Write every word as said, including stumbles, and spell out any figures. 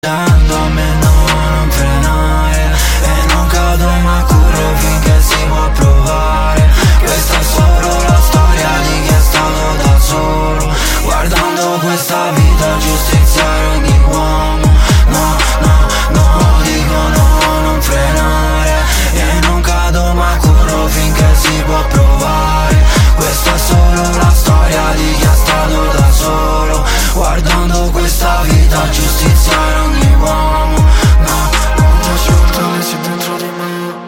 a me no, non freno, yeah. E non cado ma